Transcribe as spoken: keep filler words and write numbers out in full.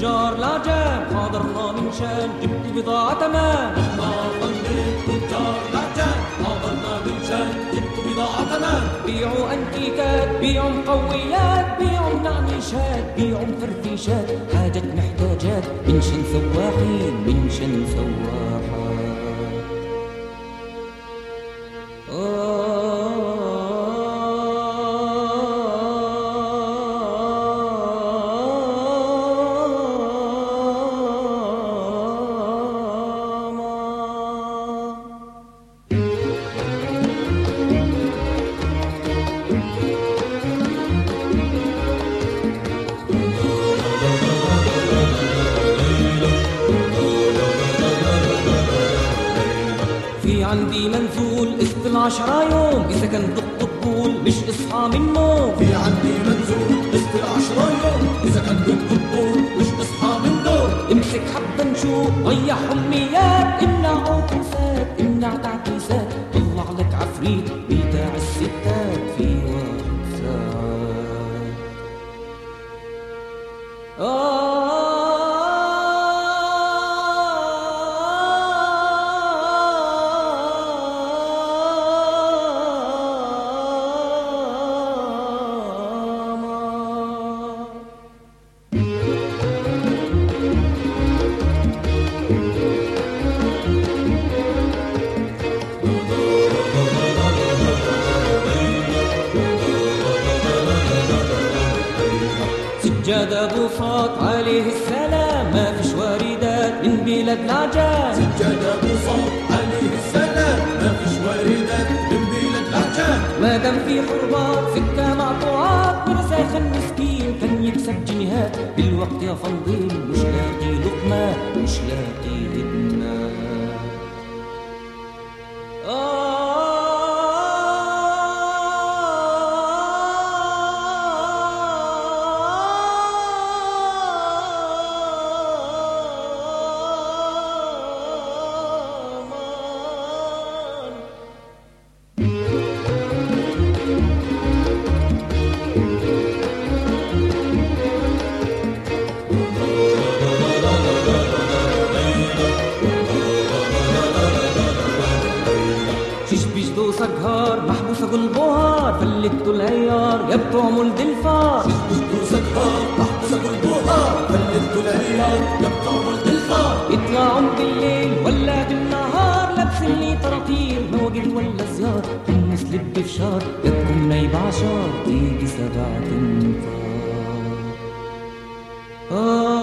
تجار العجام حاضرنا من شان جبت بضاعة تمام. نحنا فندق تجار العجام حاضرنا من شان جبت بضاعة تمام. بيعوا انتيكات بيعوا مقويات بيعوا نعنيشات بيعوا فرفيشات حاجات محتاجات من شن سواحين من شن سواحات. عندي منزول قسط عشرة يوم إذا كان ضد الطول مش اصحى من النوم. في عندي منزول قسط عشرة يوم إذا كان ضد الطول مش اصحى من النوم. امسك حبة نشوف ضيع حميات امنع عكوسات امنع تعكيسات طلع لك عفريت بتاع الستات في وقت ساعات. آه سجاد ابو صاد عليه السلام ما فيش واردات من بلاد العجام. سجاد ابو صاد عليه السلام ما فيش واردات من بلاد العجام. ما دام في حرمات سكه مقطوعات مرزاخ المسكين كان يكسب جنيهات بالوقت يا فنديل مش لاقي لقمه مش لاقي هدمه. آه سكهار محبوسة بالبهار فلتوا العيار يا بتوع مولد الفار. شفتوا سكهار محبوسة بالبهار فلتوا العيار يا بتوع مولد الفار. يطلعوا بالليل ولا بالنهار لابسين لي طراطير مواجد ولا زيار حمص لب فشار يدكم نايب عشار تيجي سبعة انفار. آه